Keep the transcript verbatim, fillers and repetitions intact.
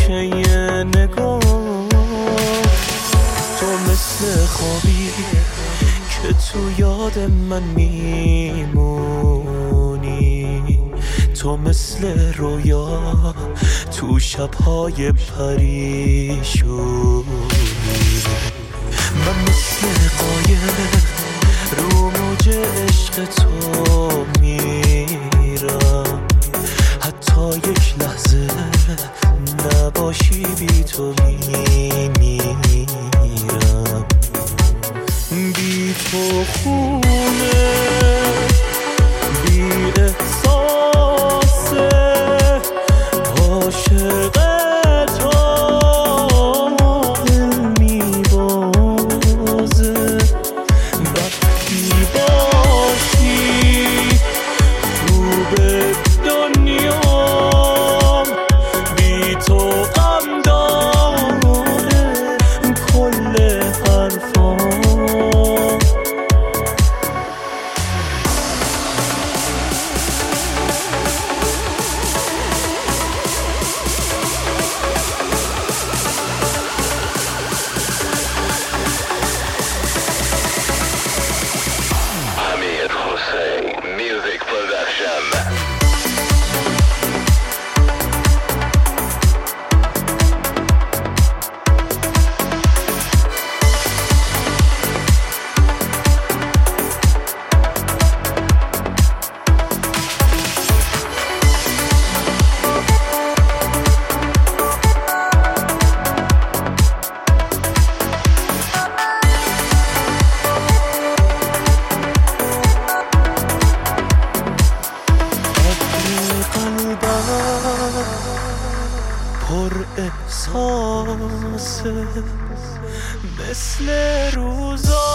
که یه نگاه، تو مثل خوابی که تو یاد من میمونی، تو مثل رویا تو شبهای پریشونی. من مثل قایق رو موج عشق تو میرم، حتی یک لحظه نباشی بی تو میمیرم. بی تو خونه بی احساسه، عاشق تو دل میبازه. وقتی باشی خوب دنیام، بی تو غم داره کل حرفام. Amir Hossein Music Production. پر احساسه مثل روزا